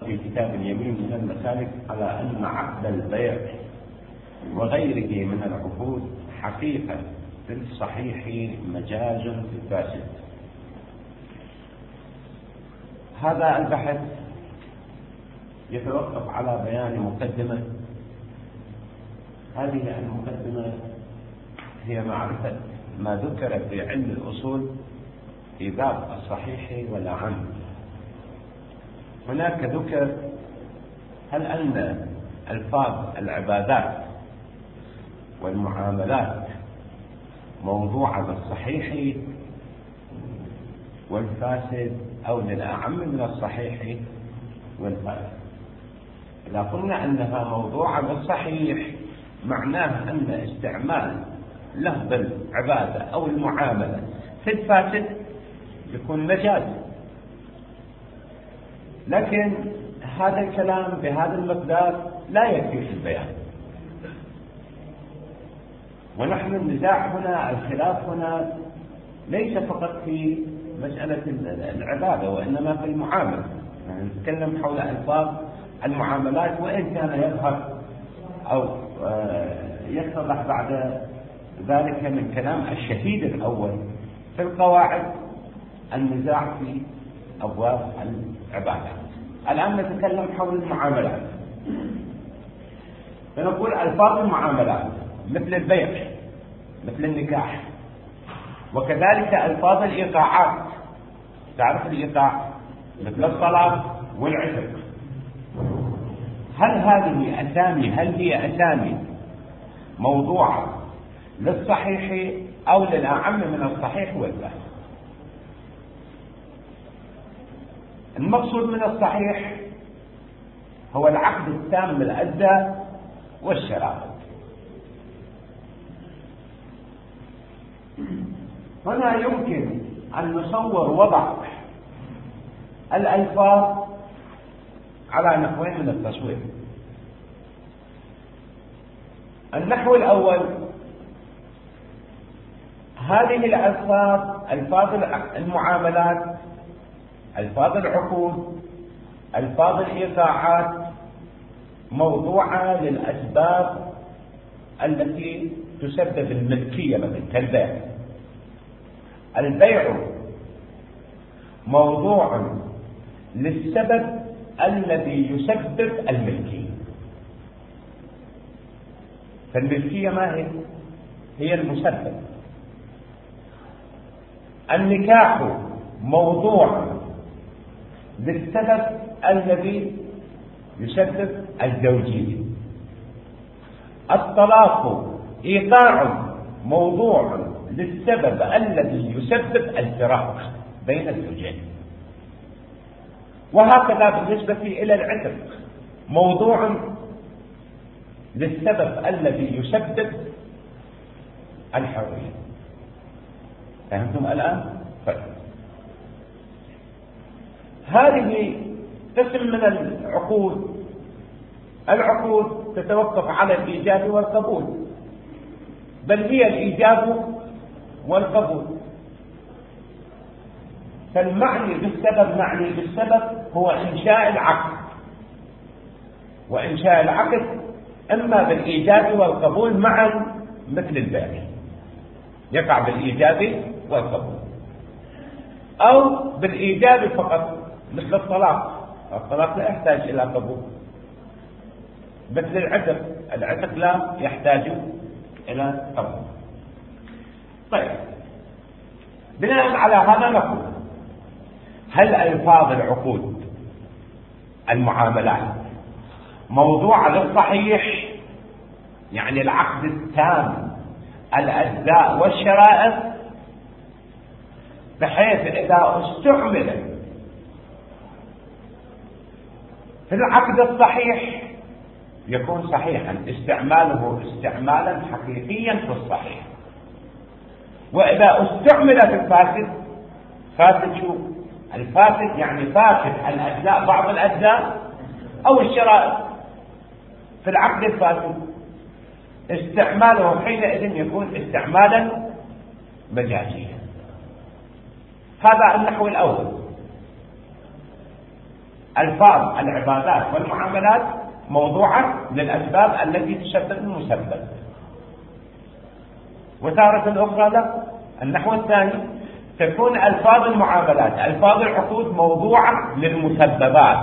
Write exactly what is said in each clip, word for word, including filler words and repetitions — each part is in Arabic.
في كتاب اليمين من المسالك على أن عقد البيع وغيره من العقود حقيقة في الصحيح مجاز في الفاسد. هذا البحث يتوقف على بيان مقدمة. هذه المقدمة هي معرفة ما ذكر في علم الأصول في باب الصحيح والأعم. هناك ذكر هل أن ألفاظ العبادات والمعاملات موضوعة بالصحيح والفاسد أو للأعم من الصحيح والفاسد. إذا قلنا أنها موضوعة بالصحيح معناه أن استعمال لفظ العبادة أو المعاملة في الفاسد يكون مجاز. لكن هذا الكلام بهذا المقدار لا يكفي في البيان. ونحن النزاع هنا، الخلاف هنا ليس فقط في مسألة العبادة وإنما في المعاملة. يعني نتكلم حول ألفاظ المعاملات، وإن كان يظهر أو يتضح بعد ذلك من كلام الشهيد الأول في القواعد النزاع في أبواب العبادات. الآن نتكلم حول المعاملات، فنقول ألفاظ المعاملات مثل البيع، مثل النكاح، وكذلك ألفاظ الإيقاعات. تعرف الإيقاع مثل الصلاة والعتق. هل هذه أسامي هل هي أسامي موضوعة للصحيح أو للأعم من الصحيح والفاسد؟ المقصود من الصحيح هو العقد التام الأجزاء والشرائط. هنا يمكن أن نصور وضع الألفاظ على نحوين من التصوير. النحو الأول، هذه الألفاظ ألفاظ المعاملات، ألفاظ العقود، ألفاظ الإيقاعات موضوعة للأسباب التي تسبب الملكية، مثل كالبيع. البيع موضوع للسبب الذي يسبب الملكية. فالملكية ما هي؟ هي المسبب. النكاح موضوع للسبب الذي يسبب الزوجية. الطلاق إيقاع موضوع للسبب الذي يسبب الفراق بين الزوجين. وهكذا بالنسبة إلى العتق، موضوع للسبب الذي يسبب الحرية. فهمتم الآن؟ طيب، هذه قسم من العقود. العقود تتوقف على الإيجاب والقبول، بل هي الإيجاب والقبول. فالمعني بالسبب معني بالسبب هو إنشاء العقد، وإنشاء العقد إما بالإيجاب والقبول معا مثل البيع، يقع بالإيجاب والقبول، أو بالإيجاب فقط مثل الطلاق. الطلاق لا يحتاج إلى قبول. مثل العتق، العتق لا يحتاج إلى قبول. طيب، بناء على هذا نقول هل ألفاظ العقود المعاملات موضوعة للصحيح، يعني العقد التام الأجزاء والشرائط، بحيث إذا استعمل في العقد الصحيح يكون صحيحا، استعماله استعمالا حقيقيا في الصحيح. وإذا استعمل في الفاسد، فاسد شو؟ الفاسد يعني فاسد الأجزاء، بعض الأجزاء أو الشرائط في العقد الفاسد، استعماله حينئذ يكون استعمالا مجازيا. هذا النحو الأول. ألفاظ العبادات والمعاملات موضوعة للأسباب التي تسبب المسبب، وتارة أخرى لا. النحو الثاني تكون ألفاظ المعاملات ألفاظ العقود موضوعة للمسببات.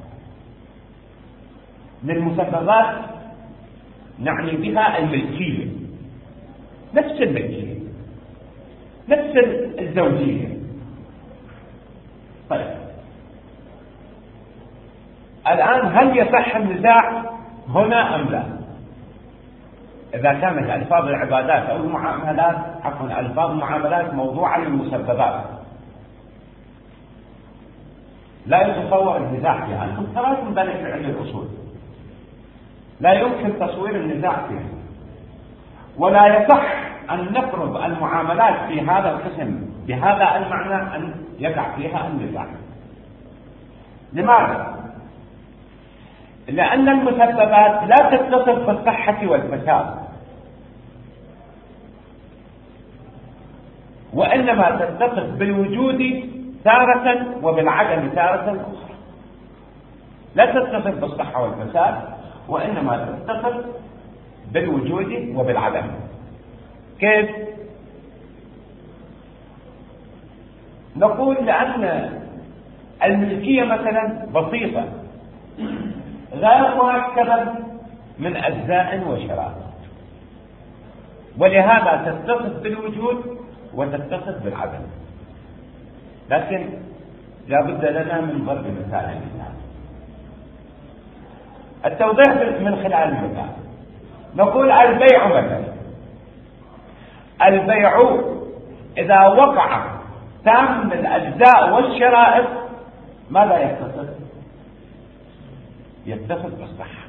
للمسببات نعني بها الملكية، نفس الملكية، نفس الزوجية. طيب الآن هل يصح النزاع هنا أم لا؟ إذا كانت ألفاظ العبادات أو المعاملات عفوا ألفاظ المعاملات موضوعة للمسببات لا يتصور النزاع فيها. أنتم تراكم ذلك في علم الأصول، لا يمكن تصوير النزاع فيها، ولا يصح أن نفرض المعاملات في هذا القسم بهذا المعنى أن يقع فيها النزاع. لماذا؟ لأن المسببات لا تتصف بالصحة والفساد، وإنما تتصف بالوجود تارة وبالعدم تارة أخرى. لا تتصف بالصحة والفساد، وإنما تتصف بالوجود وبالعدم. كيف؟ نقول لأن الملكية مثلا بسيطة غير مركبة من أجزاء وشرائط، ولهذا تتصف بالوجود وتتصف بالعدم. لكن لا بد لنا من ضرب مثال المثال التوضيح من خلال المثال. نقول البيع مثلا، البيع إذا وقع تام الأجزاء والشرائط ماذا يتصف؟ يتصف بالصحة.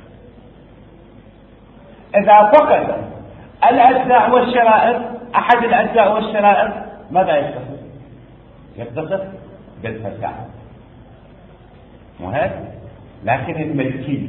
إذا فقد الأجزاء والشرائط أحد الأجزاء والشرائط ماذا يتصف؟ يتصف بالفساد. وهذا لكن الملكية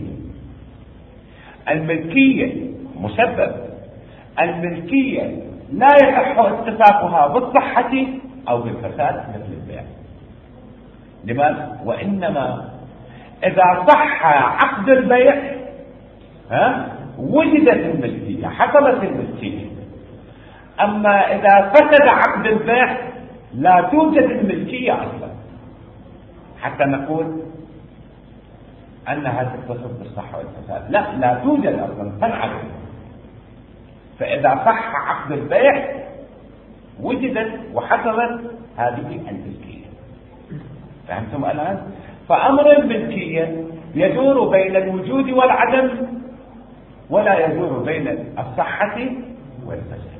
الملكية مسبب، الملكية لا يصح اتفاقها بالصحة أو بالفساد مثل البيع. لماذا؟ وإنما إذا صح عقد البيع ها وجدت الملكية، حصلت الملكية. أما إذا فسد عقد البيع لا توجد الملكية أصلا حتى نقول أنها تتصف بالصحة والفساد. لا لا توجد أصلا، تنعدم. فإذا صح عقد البيع وجدت وحصلت هذه الملكية. فهمتم الآن؟ فأمر الملكية يدور بين الوجود والعدم، ولا يدور بين الصحة والفساد.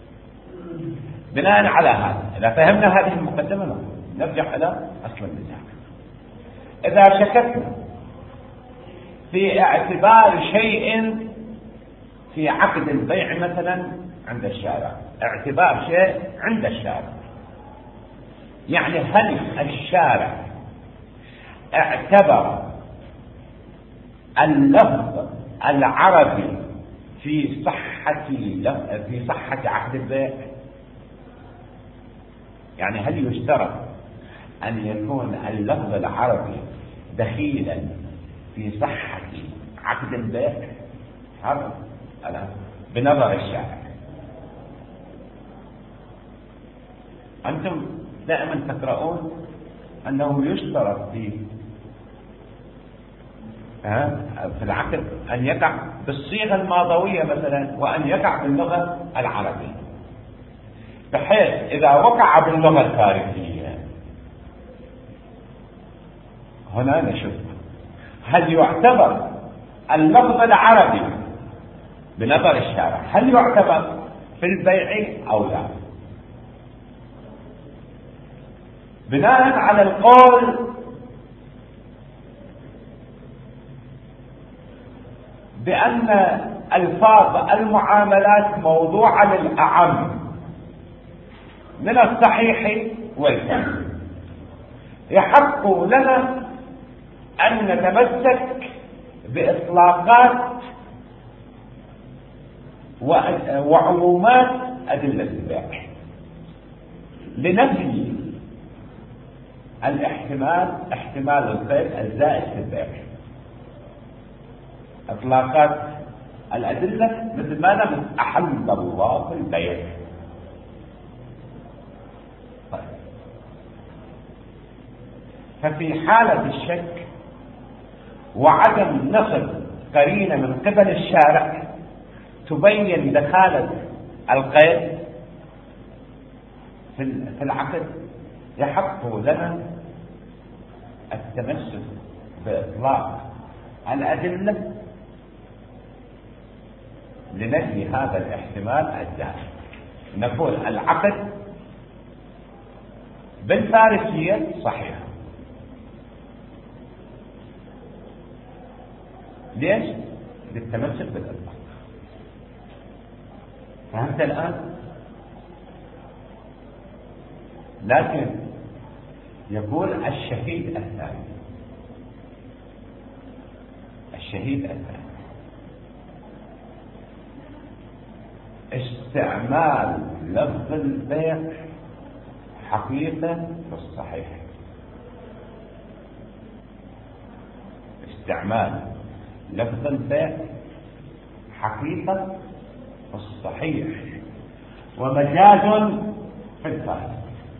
بناء على هذا إذا فهمنا هذه المقدمة نرجع إلى أصل النزاع. إذا شككنا في اعتبار شيء في عقد البيع مثلا عند الشارع، اعتبار شيء عند الشارع، يعني هل الشارع اعتبر اللفظ العربي في صحة في صحة عقد البيع؟ يعني هل يشترط أن يكون اللفظ العربي دخيلا في صحة عقد البيع؟ هذا الآن بنظر الشارع. أنتم دائما تقرؤون أنه يشترط في في العقد أن يقع بالصيغة الماضوية مثلا، وأن يقع باللغة العربية، بحيث إذا وقع باللغة الفارسية هنا نشوف هل يعتبر اللفظ العربي بنظر الشارع هل يعتبر في البيع أو لا. بناء على القول بأن ألفاظ المعاملات موضوعة للأعم من الصحيح والفاسد، يحق لنا أن نتمسك بإطلاقات وعمومات أدلة البيع لنفي الاحتمال احتمال القيد الزائد في البيع. اطلاقات الادله مثل ماذا؟ مثل احل الله البيع. طيب. ففي حاله الشك وعدم نصب قرينه من قبل الشارع تبين دخالة القيد في العقد، يحق لنا التمسك بإطلاق الأدلة لنفي هذا الاحتمال الزائد. نقول العقد بالفارسية صحيح. ليش؟ للتمسك بالإطلاق. فهمت الآن؟ لكن يقول الشهيد الثاني الشهيد الثاني استعمال لفظ البيع حقيقة في الصحيح. استعمال لفظ البيع حقيقة في الصحيح ومجاز في الفاسد.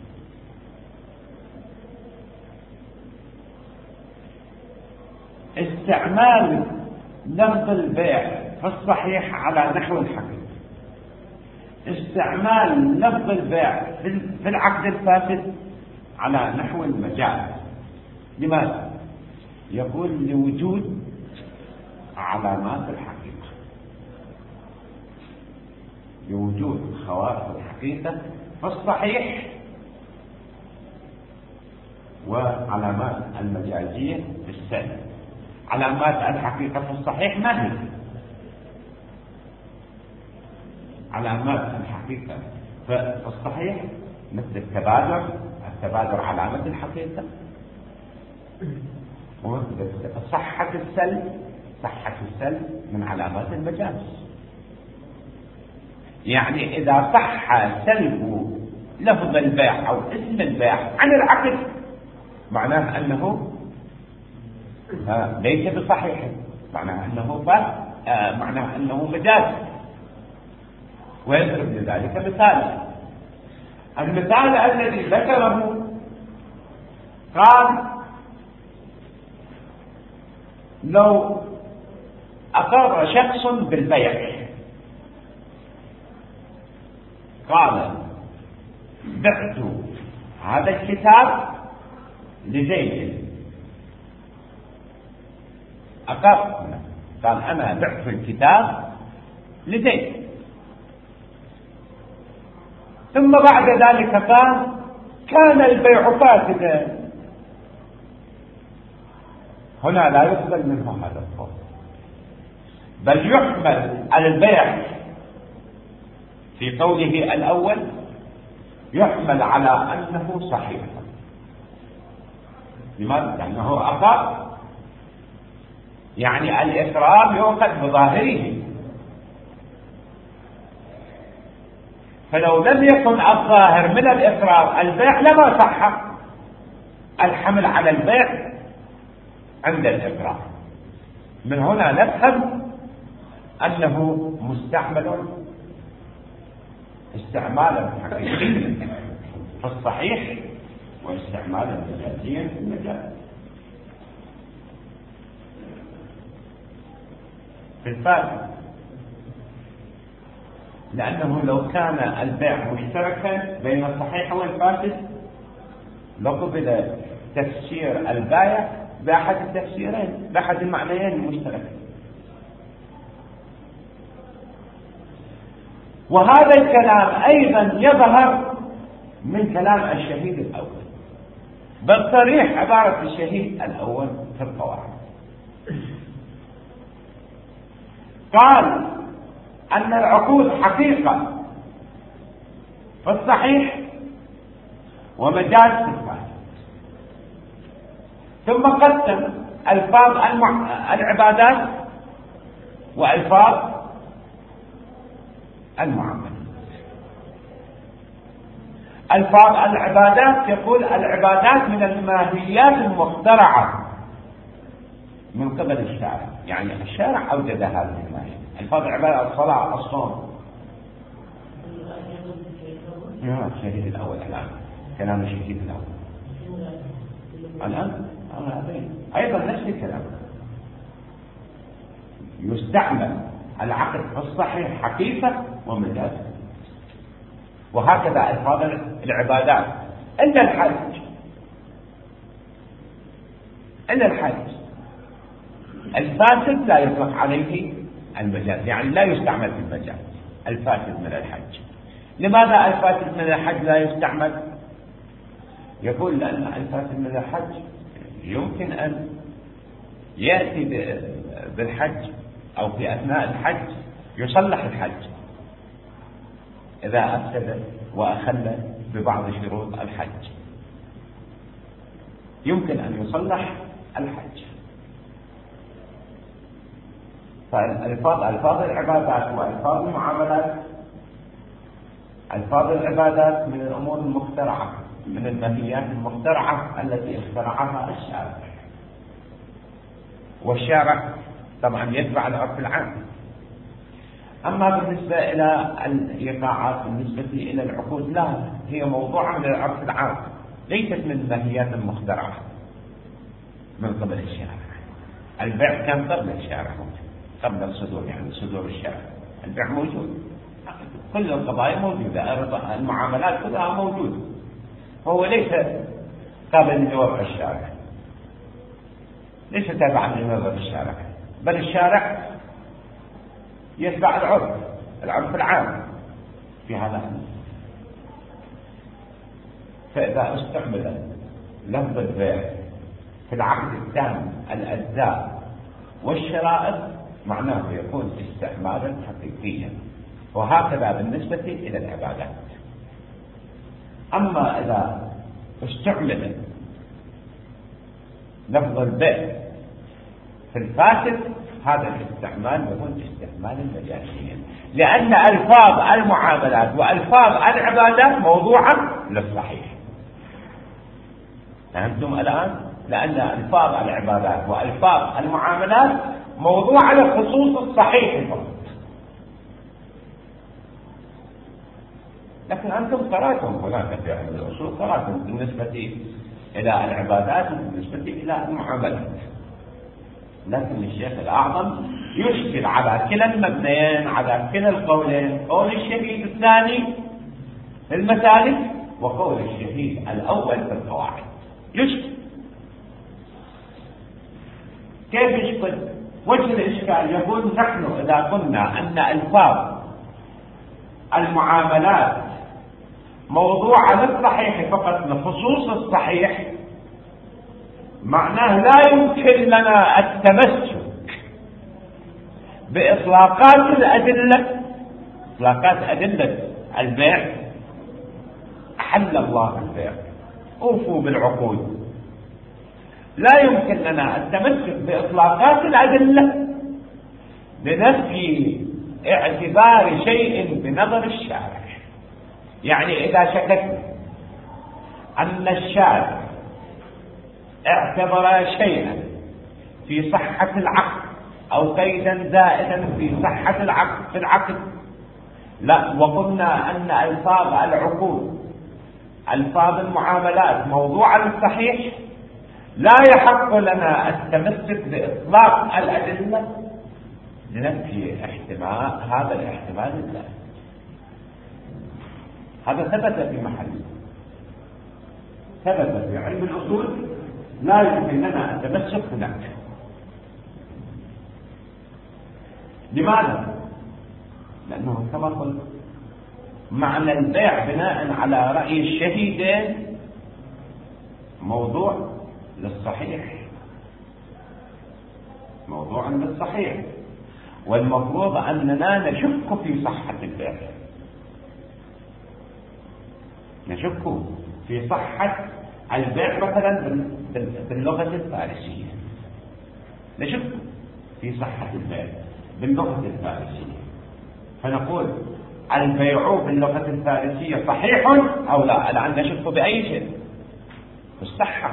استعمال لفظ البيع في الصحيح على نحو الحقيقة، استعمال لفظ البيع في العقد الفاسد على نحو المجاز. لماذا؟ يقول لوجود علامات الحقيقة، لوجود خواص الحقيقة في الصحيح وعلامات المجازية في السلب. علامات الحقيقة في الصحيح ما هي؟ علامات الحقيقة في الصحيح مثل التبادر، التبادر علامة الحقيقة، ومثل صحة السلب، صحة السلب من علامات المجاز. يعني إذا صح سلب لفظ البيع أو اسم البيع عن العقد معناه أنه آه ليس بصحيح، معناه أنه آه معناه أنه مجاز. ويضرب لذلك مثال. المثال الذي ذكره قال لو أقر شخص بالبيع قال بعت هذا الكتاب لزيد، أقر قال أنا بعت الكتاب لزيد، ثم بعد ذلك قال كان البيع فاسدا، هنا لا يقبل منه هذا القول، بل يحمل البيع في قوله الأول يحمل على أنه صحيح. لماذا؟ لأنه أقر، يعني الإقرار يؤخذ بظاهره، فلو لم يكن الظاهر من الإقرار البيع لما صح الحمل على البيع عند الإقرار. من هنا نفهم أنه مستعمل استعمالا حقيقيا في الصحيح واستعمالا مجازيا في المجاز. في الفاسد لأنه لو كان البيع مشتركا بين الصحيح والفاسد لقبل تفسير البائع بأحد التفسيرين بأحد المعنيين المشتركين. وهذا الكلام أيضا يظهر من كلام الشهيد الأول، بل صريح عبارة الشهيد الأول في القواعد. قال أن العقود حقيقة في الصحيح ومجاز في الفاسد، ثم قسم ألفاظ العبادات وألفاظ المعاملات. ألفاظ العبادات يقول العبادات من الماهيات المخترعة من قبل الشارع، يعني الشارع أوجد هذه الماهية. ألفاظ العبادة الصلاة، الصوم. نعم الشهيد الأول الآن كلام الشهيد الأول الآن أيضا نفس الكلام. يستعمل العقد الصحيح حقيقة ومجاز، وهكذا ألفاظ العبادات إلا الحج. إلا الحج الفاسد لا يطلق عليه المجاز، يعني لا يستعمل في المجاز الفاسد من الحج. لماذا الفاسد من الحج لا يستعمل؟ يقول لأن الفاسد من الحج يمكن أن يأتي بالحج أو في أثناء الحج يصلح الحج إذا أفسد وأخل ببعض شروط الحج، يمكن أن يصلح الحج. فالألفاظ ألفاظ العبادات وألفاظ المعاملات، ألفاظ العبادات من الأمور المخترعة، من الماهيات المخترعة التي اخترعها الشارع، والشارع طبعا يتبع العرف العام. أما بالنسبة إلى الإيقاعات بالنسبة إلى العقود لا، هي موضوعة من العرف العام، ليست من الماهيات المخترعة من قبل الشارع. البيع كان قبل الشارع، قبل الصدور، يعني صدور الشارع البيع موجود، كل القضايا موجودة، المعاملات كلها موجودة، هو ليس قابل لوضع الشارع، ليس تابعا لنظر الشارع، بل الشارع يتبع العرف العرف العام في هذا. فإذا استعمل لفظ البيع في العقد التام الأجزاء والشرائط معناه يكون استعمالا حقيقيا، وهكذا بالنسبة إلى العبادات. أما إذا استعمل لفظ البيع في الفاسد هذا الاستعمال يكون استعمالا مجازيا، لأن ألفاظ المعاملات وألفاظ العبادات موضوعة للصحيح. فهمتم الآن؟ لأن ألفاظ العبادات وألفاظ المعاملات موضوعة للخصوص الصحيح فقط. لكن أنتم قرأتم هناك في علم الأصول، قرأتم بالنسبة إلى العبادات وبالنسبة إلى المعاملات، لكن الشيخ الأعظم يشكل على كلا المبنيين، على كلا القولين، قول الشهيد الثاني في المسالك وقول الشهيد الأول في القواعد، يشكل. كيف يشكل؟ وجه الإشكال يقول نحن إذا قلنا أن ألفاظ المعاملات موضوعة للصحيح فقط لخصوص الصحيح، معناه لا يمكن لنا التمسك بإطلاقات الأدلة، إطلاقات أدلة البيع. أحل الله البيع، أوفوا بالعقود. لا يمكن لنا التمسك بإطلاقات الأدلة لنفي اعتبار شيء بنظر الشارع. يعني إذا شككنا أن الشارع اعتبر شيئا في صحة العقد أو قيدا زائدا في صحة العقد في العقد، لا، وقلنا أن ألفاظ العقود ألفاظ المعاملات موضوعة للصحيح، لا يحق لنا التمسك بإطلاق الأدلة لنفي احتمال هذا الاحتمال الزائد. هذا ثبت في محله، ثبت في علم الأصول، لا يمكن لنا التمسك هناك. لماذا؟ لأنه كما قلت معنى البيع بناء على رأي الشهيدين موضوع للصحيح، موضوع للصحيح، والمفروض أننا نشك في صحة البيع، نشك في صحة البيع مثلا باللغة الفارسية، نشك في صحة البيع باللغة الفارسية، فنقول البيع باللغة الفارسية صحيح أو لا؟ الآن نشك بأي شيء؟ بالصحة،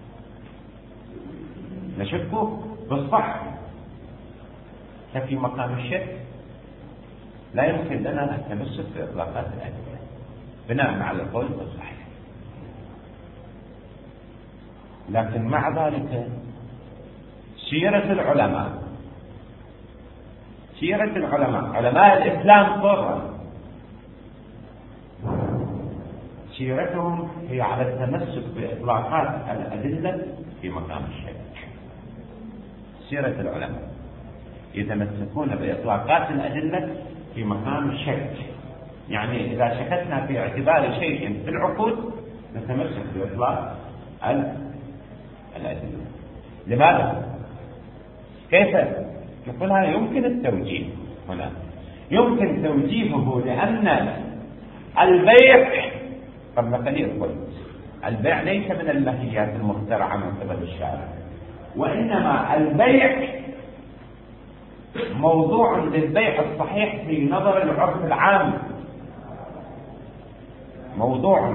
نشك بالصحة. ففي مقام الشك لا يمكن لنا التمسك بإطلاقات الأدلة بناء على القول بالصحيح. لكن مع ذلك سيرة العلماء سيرة العلماء علماء الإسلام طبعا سيرتهم هي على التمسك بإطلاقات الأدلة في مقام الشك. سيرة العلماء يتمسكون بإطلاقات الأدلة في مقام الشك، يعني إذا شككنا في اعتبار شيء في العقود نتمسك بإطلاق الأدلة. لماذا؟ كيف؟ نقول هذا يمكن التوجيه هنا، يمكن توجيهه لأن البيع قبل قليل قلت البيع ليس من الماهيات المخترعة من قبل الشارع، وإنما البيع موضوع للبيع الصحيح في نظر العرف العام، موضوع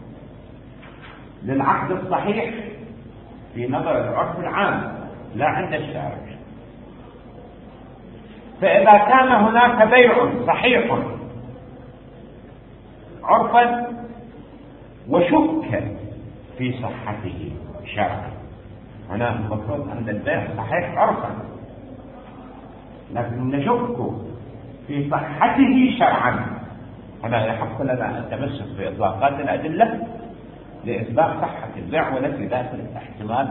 للعقد الصحيح في نظر العرف العام لا عند الشارع. فإذا كان هناك بيع صحيح عرفا وشك في صحته شرعا، هنا المفروض أن البيع صحيح عرفا لكن نشك في صحته شرعا، هنا يحق لنا التمسك بإطلاقات الأدلة لإثبات صحة البيع ونفي ذات الاحتمال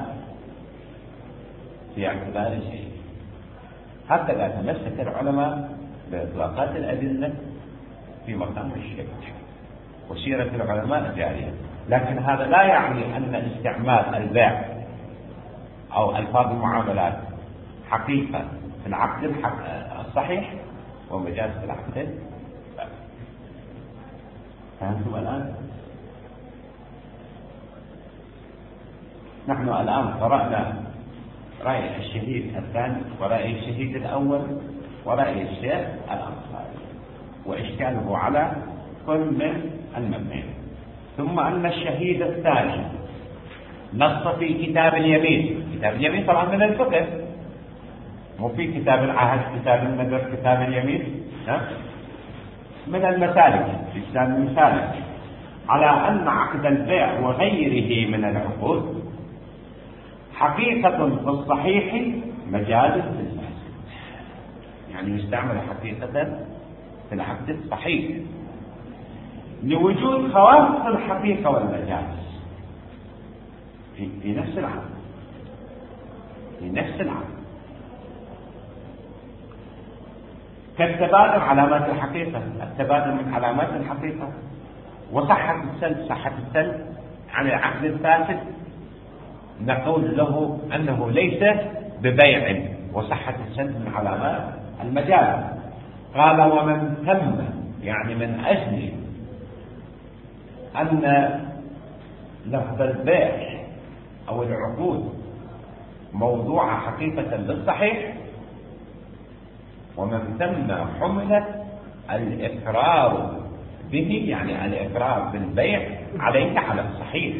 في اعتبار شيء. هكذا تمسك العلماء بإطلاقات الأدلة في مقام الشك، وسيرة العلماء جارية. لكن هذا لا يعني أن استعمال البيع أو ألفاظ المعاملات حقيقة في العقد الصحيح ومجاز في العقد. فهمتم الآن؟ نحن الآن قرأنا رأي الشهيد الثاني ورأي الشهيد الأول ورأي الشيخ الأنصاري وإشكاله على كل من المبنين، ثم أن الشهيد الثاني نص في كتاب اليمين. كتاب اليمين طبعا من الفقه، مو في كتاب العهد، كتاب النذر، كتاب اليمين من المسالك، في كتاب المسالك، على أن عقد البيع وغيره من العقود حقيقة في الصحيح مجاز في الفاسد، يعني يستعمل حقيقة في العقد الصحيح لوجود خواص الحقيقة والمجاز في, في نفس العقد في نفس العقد كالتبادل علامات الحقيقة، التبادل من علامات الحقيقة، وصحة السلب. صحة السلب عن العقد الفاسد نقول له أنه ليس ببيع، وصحة السلب من علامات المجاز. قال ومن ثم، يعني من أجل أن لفظ البيع أو العقود موضوع حقيقة للصحيح، ومن ثم حملت الإقرار به، يعني الإقرار بالبيع عليه على الصحيح،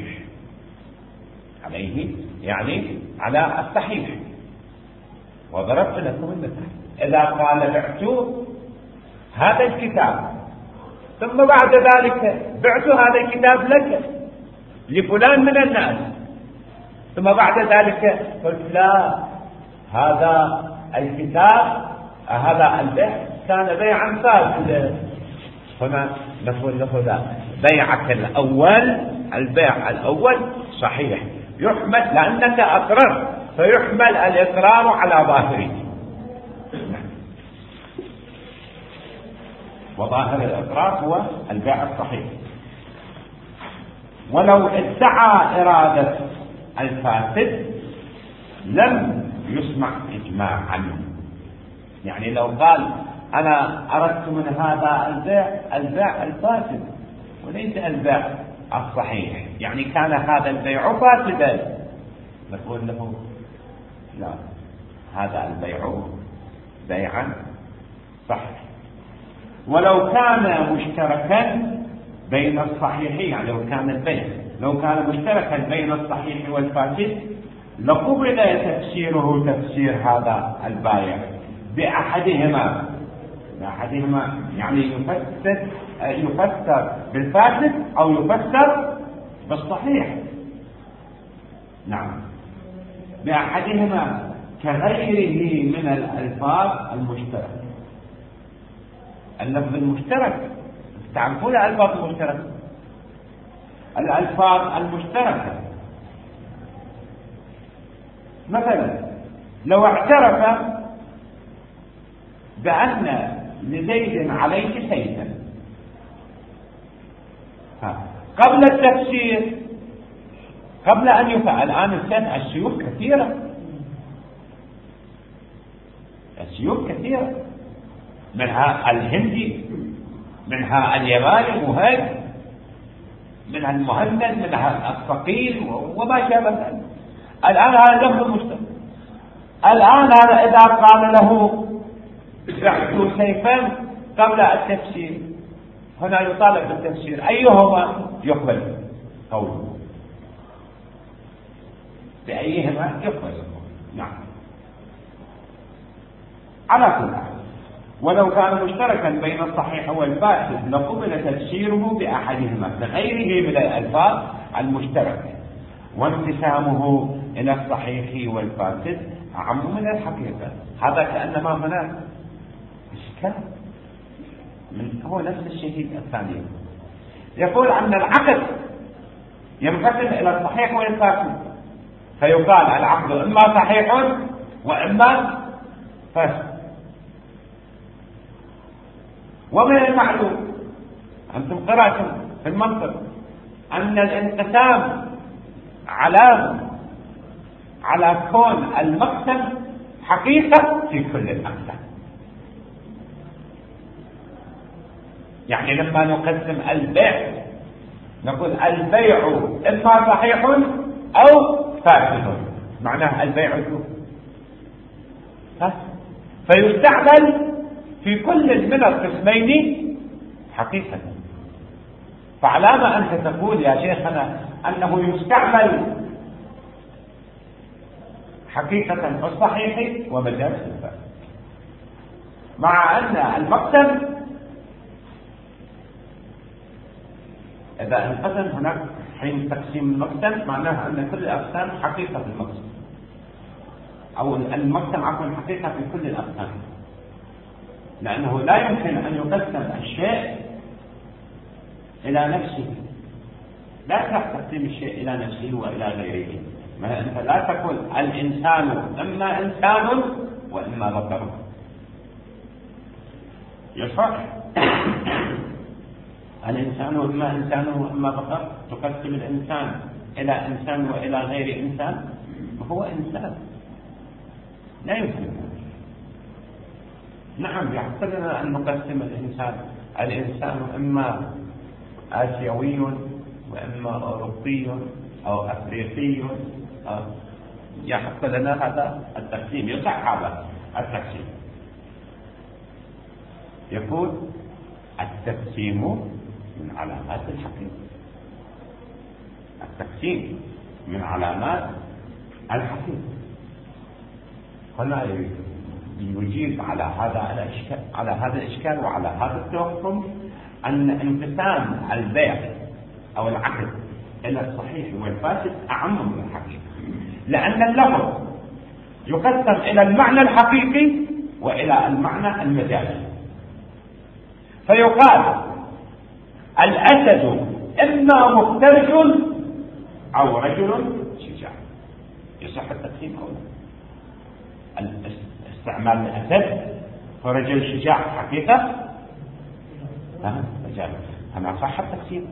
عليه يعني على الصحيح. وضربت لكم المثال، إذا قال بعت هذا الكتاب ثم بعد ذلك بعت هذا الكتاب لك لفلان من الناس، ثم بعد ذلك قلت لا هذا الكتاب هذا البيع كان بيعا فاسدا، هنا نقول له لا، بيعك الأول البيع الأول صحيح، يحمل لأنك أقرر فيحمل الإقرار على ظاهره، وظاهر الإقرار هو البيع الصحيح. ولو ادعى إرادة الفاسد لم يسمع إجماعا، يعني لو قال أنا أردت من هذا البيع البيع الفاسد وليس البيع الصحيح، يعني كان هذا البيع فاسدا، نقول له لا، هذا البيع بيعا صحيح. ولو كان مشتركا بين الصحيح، يعني لو كان البيع لو كان مشتركا بين الصحيح والفاسد لقبل تفسيره تفسير هذا البائع بأحدهما بأحدهما يعني يفسر يفسر بالفاسد أو يفسر بالصحيح. نعم، بأحدهما كغيره من الألفاظ المشتركة. اللفظ المشترك تعرفون الألفاظ المشتركة، الألفاظ المشتركة مثلا لو اعترف بأن لزيد عليك سيدا قبل التفسير، قبل أن يفعل. الآن السنة السيوف كثيرة، السيوف كثيرة، منها الهندي، منها الياباني مهاج، منها المهند، منها الثقيل وما شابه ذلك. الآن هذا لفظ مشترك. الآن هذا إذا قال له بعت سيفا قبل التفسير، هنا يطالب بالتفسير، أيهما يقبل قوله؟ بأيهما يقبل؟ نعم، على كل حال. ولو كان مشتركا بين الصحيح والفاسد لقبل تفسيره بأحدهما كغيره من الألفاظ المشتركة، وانقسامه إلى الصحيح والفاسد أعم من الحقيقة. هذا كأنما هناك إشكال، من هو نفس الشيء الثاني. يقول أن العقد ينقسم إلى الصحيح والفاسد، فيقال العقد إما صحيح وإما فاسد. ومن المعلوم أنتم قرأتم في المنطق أن الانقسام علامة على كون المقسم حقيقة في كل الأقسام. يعني لما نقسم البيع نقول البيع إما صحيح أو فاسد، معناه البيع فاسد، فيستعمل في كل من القسمين حقيقة. فعلامة أنت تقول يا شيخنا أنه يستعمل حقيقة في الصحيح ومجال الفاسد، مع أن المقسم إذا انقسم هناك حين تقسيم المقسم معناه أن كل الأقسام حقيقة في المقسم، أو المقسم عفوا حقيقة في كل الأقسام، لأنه لا يمكن أن يقسم الشيء إلى نفسه. لا يصح تقسيم الشيء إلى نفسه وإلى غيره. ما أنت لا تقول الإنسان إما إنسان وإما بشر، يصح الإنسان إما إنسان وإما بشر. تقسم الإنسان إلى إنسان وإلى غير إنسان، وهو إنسان، لا يمكن. نعم، يحصل لنا أن نقسم الإنسان الإنسان إما آسيوي وإما أوروبي أو أفريقي، أو يحصل لنا هذا التقسيم، يصح هذا التقسيم. يقول التقسيم من علامات الحقيقة، التقسيم من علامات الحقيقة. هنا يجيب على هذا الاشكال على هذا الاشكال وعلى هذا التوهم ان انقسام البيع او العقد الى الصحيح والفاسد اعم من الحقيقه، لان اللفظ يقسم الى المعنى الحقيقي والى المعنى المجازي. فيقال الاسد اما مفترس او رجل شجاع. يصح التقسيم او لا؟ استعمال الأسد فرجل شجاع حقيقة، ها رجال، أنا صح التقسيم.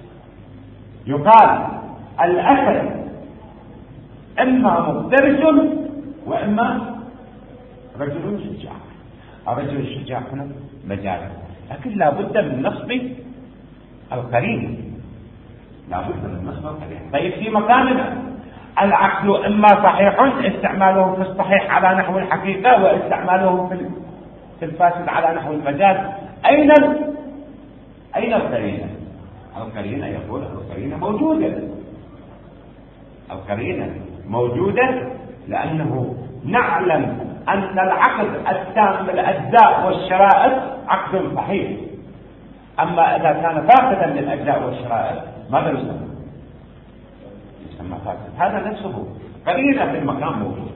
يقال الأسد إما مفترس وإما رجل شجاع. الرجل الشجاع هنا مجال، لكن لا بد من نصب القرين، لا بد من نصب القرين. طيب في مكاننا العقل إما صحيح، استعماله في الصحيح على نحو الحقيقة، واستعماله في الفاسد على نحو المجاز. أين أين القرينة؟ القرينة يقول القرينة موجودة، القرينة موجودة لأنه نعلم أن العقد التام بالأجزاء والشرائط عقد صحيح، أما إذا كان فاقدا للأجزاء والشرائط ماذا يسمى؟ يسمى فاسد. هذا نفسه قرينة في المكان موجود.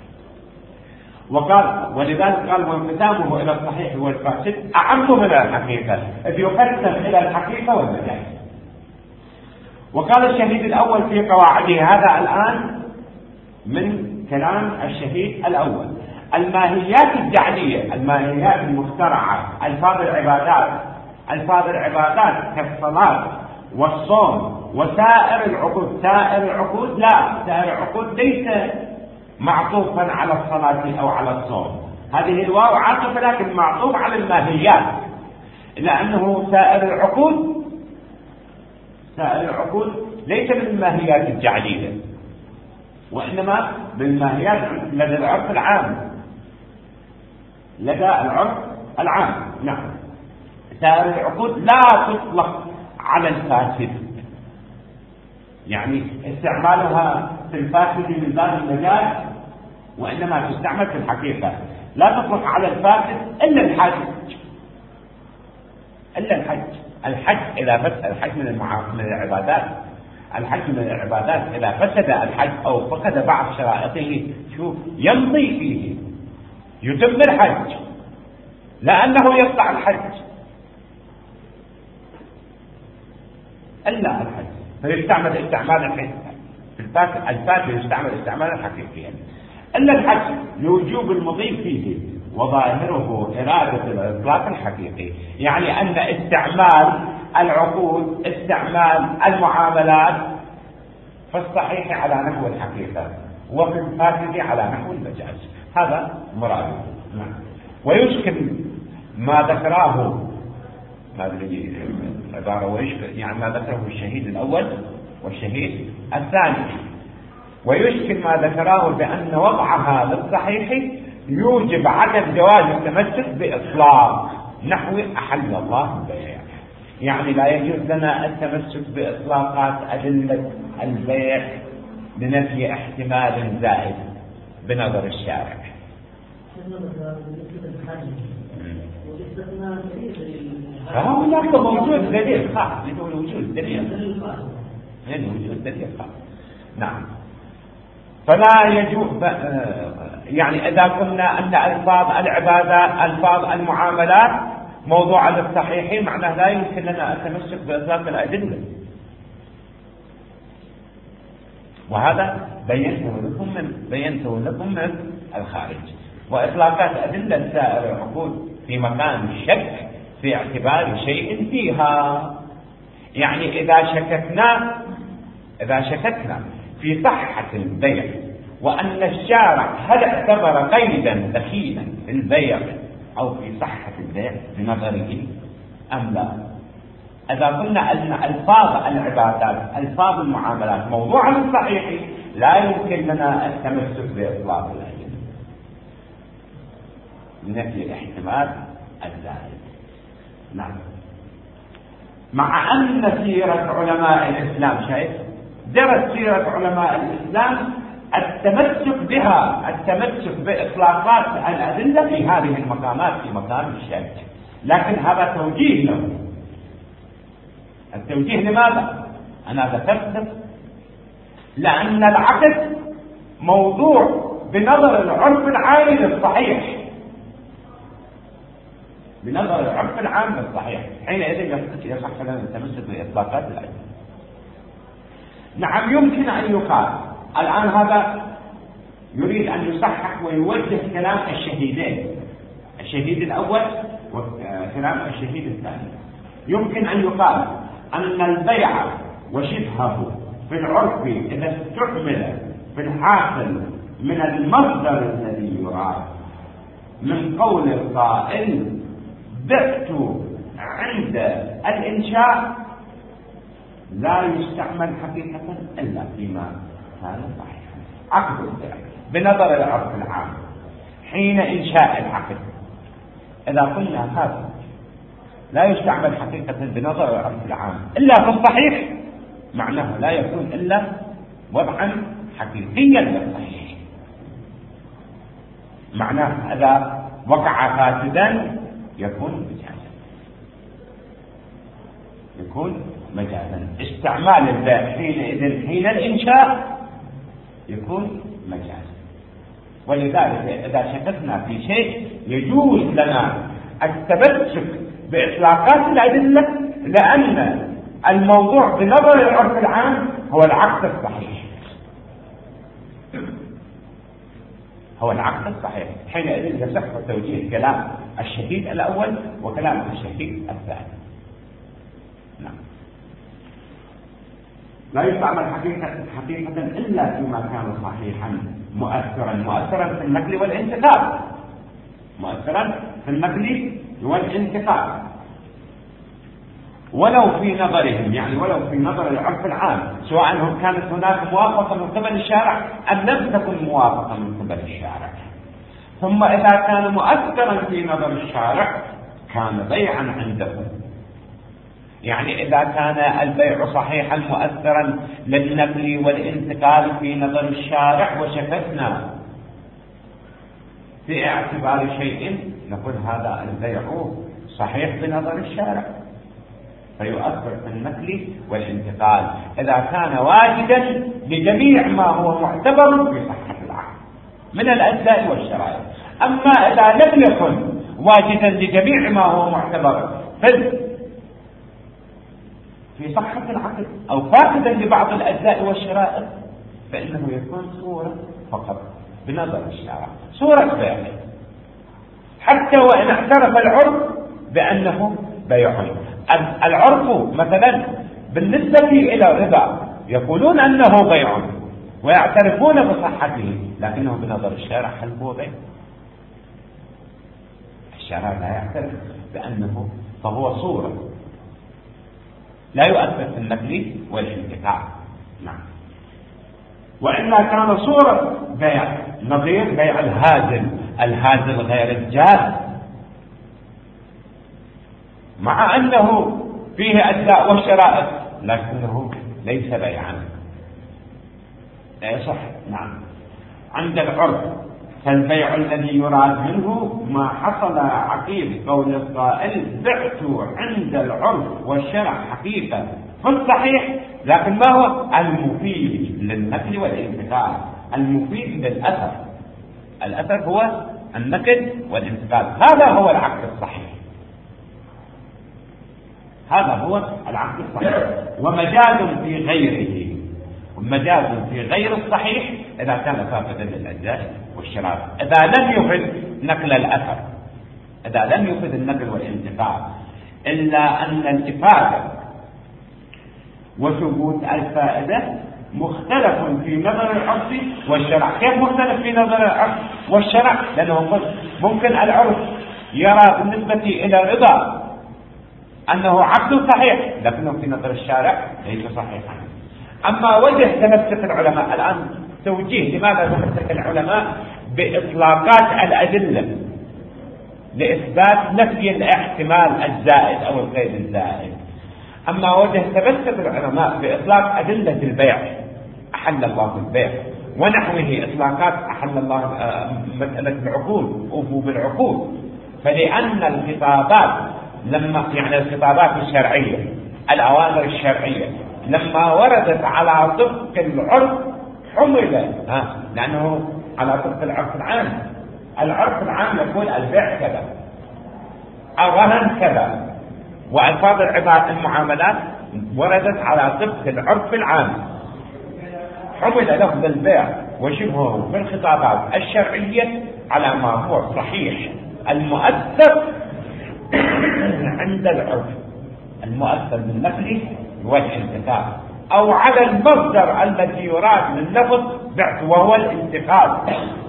وقال ولذلك قال وانقسامه إلى الصحيح والفاسد أعم من الحقيقة، إذ يقسم إلى الحقيقة والمجاز. وقال الشهيد الأول في قواعده، هذا الآن من كلام الشهيد الأول، الماهيات الجعلية، الماهيات المخترعة، ألفاظ العبادات، ألفاظ العبادات كالصلاة والصوم وسائر العقود. سائر العقود لا، سائر العقود ليس معطوفا على الصلاة أو على الصوم، هذه الواو عاطفة لكن معطوف على الماهيات، لأنه سائر العقود سائر العقود ليس من الماهيات الجعلية، وإنما من الماهيات لدى العرف العام، لدى العرف العام. نعم، سائر العقود لا تطلق على الفاسد، يعني استعمالها في الفاسد من باب المجاز، وإنما تستعمل في الحقيقة. لا تطلق على الفاسد إلا الحج، إلا الحج. الحج إذا فسد، الحج من من العبادات، الحج من العبادات إذا فسد الحج أو فقد بعض شرائطه شوف يمضي فيه، يتم الحج لأنه يقطع الحج إلا الحج، فيستعمل استعمال الحج الفاسد، الفاسد يستعمل استعمالا حقيقيا إلا الحج لوجوب المضي فيه، وظاهره إرادة الإطلاق الحقيقي، يعني أن استعمال العقود، استعمال المعاملات في الصحيح على نحو الحقيقة، وفي الفاسد على نحو المجاز، هذا مراده. ويشكل ما ذكره هذه العبارة، ويشكل يعني ما ذكره الشهيد الأول والشهيد الثاني، ويشكل ما ذكره بأن وضعها للصحيح يوجب عدم جواز التمسك بإطلاق نحو أحل الله البيع، يعني لا يجوز لنا التمسك بإطلاقات أدلة البيع لنفي احتمال زائد بنظر الشارع. فهو هناك موجود دليل خاص، بدون وجود دليل يعني وجود دليل خاص. نعم، فلا يجوز يعني إذا قلنا أن ألفاظ العبادات، ألفاظ المعاملات موضوع للصحيح، معناه لا يمكن لنا التمسك بإطلاق الأدلة، وهذا بينته لكم من بينته لكم من الخارج. وإطلاقات أدلة سائر العقود في مكان الشك في اعتبار شيء فيها، يعني إذا شككنا إذا شككنا في صحة البيع وأن الشارع هل اعتبر قيدا دخيلا في البيع أو في صحة البيع بنظره أم لا، إذا قلنا أن ألفاظ العبادات، ألفاظ المعاملات موضوع صحيح، لا يمكن لنا التمسك بإطلاق الأدلة لنفي الاحتمال الزائد. نعم، مع أن سيرة علماء الإسلام شيء درس سيرة علماء الإسلام التمسك بها، التمسك بإطلاقات الأدلة في هذه المقامات في مقام الشك، لكن هذا توجيه له. التوجيه لماذا؟ أنا ذكرت لأن العقد موضوع بنظر العرف العام للصحيح، بنظر العرف العام للصحيح، حينئذ يصح لنا التمسك بإطلاقات الأدلة. نعم، يمكن أن يقال الآن هذا يريد أن يصحح ويوجه كلام الشهيدين، الشهيد الأول وكلام الشهيد الثاني. يمكن أن يقال أن البيع وشبهه في العرف إذا استعمل في الحاصل من المصدر الذي يراد من قول القائل بعت عند الإنشاء لا يستعمل حقيقة إلا فيما كان صحيحا، عقد البيع بنظر العرف العام حين إنشاء العقد. إذا قلنا هذا لا يستعمل حقيقة بنظر العرف العام إلا في الصحيح، معناه لا يكون إلا وضعا حقيقيا للصحيح، معناه إذا وقع فاسدا يكون مجازا، يكون مجازا. استعمال البيع حينئذ حين الإنشاء يكون مجازا. ولذلك إذا شككنا في شيء يجوز لنا التمسك بإطلاقات الأدلة، لأن الموضوع بنظر العرف العام هو العقد الصحيح، هو العقد الصحيح. حينئذ يصح توجيه كلام الشهيد الأول وكلام الشهيد الثاني. نعم. لا يستعمل حقيقة حقيقة إلا فيما كان صحيحا مؤثرا، مؤثرا في النقل والانتقال، مؤثرا في النقل والانتقال، ولو في نظرهم، يعني ولو في نظر العرف العام، سواء هم كانت هناك موافقة من قبل الشارع أم لم تكن موافقة من قبل الشارع. ثم إذا كان مؤثرا في نظر الشارع كان بيعا عندهم، يعني إذا كان البيع صحيحا مؤثرا للنقل والانتقال في نظر الشارع وشككنا في اعتبار شيء، نقول هذا البيع صحيح بنظر الشارع فيؤثر في النقل والانتقال إذا كان واجدا لجميع ما هو معتبر في صحة العقد من الأجزاء والشرائط. أما إذا لم يكن واجدا لجميع ما هو معتبر في في صحة العقد أو فاقدا لبعض الأجزاء والشرائط فإنه يكون صورة فقط بنظر الشارع، صورة بيع، حتى وإن اعترف العرف بأنه بيع. العرف مثلا بالنسبة إلى الربا يقولون أنه بيع ويعترفون بصحته، لكنه بنظر الشارع هل هو بيع؟ الشارع لا يعترف بأنه، فهو صورة لا يؤثر في النقل والانتقال. نعم. وإما كان صورة بيع نظير بيع الهازل، الهازل غير الجاز، مع أنه فيه أجزاء وشرائط لكنه ليس بيعا، لا يصح. نعم. عند العرف فالبيع الذي يراد منه ما حصل عقيب قول القائل بعت عند العرف والشرع حقيقة في الصحيح، لكن ما هو المفيد للنقل والانتقال، المفيد للأثر، الأثر هو النقل والانتقال، هذا هو العقد الصحيح، هذا هو العقد الصحيح. ومجاز في غيره، مجاز في غير الصحيح إذا كان فاقدا للأجزاء والشرائط، إذا لم يفد نقل الأثر، إذا لم يفد النقل والانتقال، إلا أن الإفادة وثبوت الفائدة مختلف في نظر العرف والشرع. كيف مختلف في نظر العرف والشرع؟ لأنه ممكن العرف يرى بالنسبة إلى الرضا أنه عقد صحيح، لكنه في نظر الشارع ليس صحيحا. أما وجه تمسك العلماء الآن، توجيه لماذا تمسك العلماء بإطلاقات الأدلة لإثبات نفي الاحتمال الزائد أو الغير الزائد. أما وجه تمسك العلماء بإطلاق أدلة البيع، أحل الله البيع ونحوه إطلاقات أحل الله مسألة العقود، أوفوا بالعقود، فلأن الخطابات لما يعني الخطابات الشرعية، الأوامر الشرعية لما وردت على طبق العرف حمل، ها لأنه على طبق العرف العام. العرف العام يقول البيع كذا، الرهن كذا، وألفاظ المعاملات وردت على طبق العرف العام، حمل لفظ البيع وشبهه في الخطابات الشرعية على ما هو صحيح المؤثر عند العرف، المؤثر بالنقل والانتقال، أو على المصدر الذي يراد من لفظ بعت وهو الانتقال.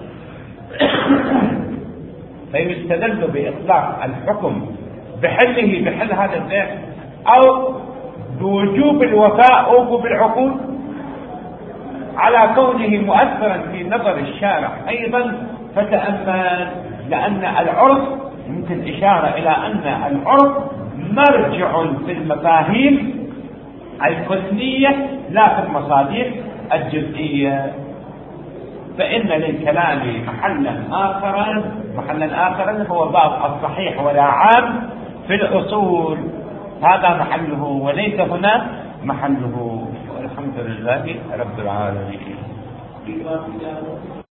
فيستدل بإطلاق الحكم بحله بحل هذا البيع أو بوجوب الوفاء أو بالعقود على كونه مؤثرا في نظر الشارع أيضا. فتأمل، لأن العرف يمكن إشارة إلى أن العرف مرجع في المفاهيم الكلية لا في المصادر الجزئية، فإن للكلام محلا آخرا محلا آخرا هو باب الصحيح ولا عام في الأصول، هذا محله وليس هنا محله. والحمد لله رب العالمين.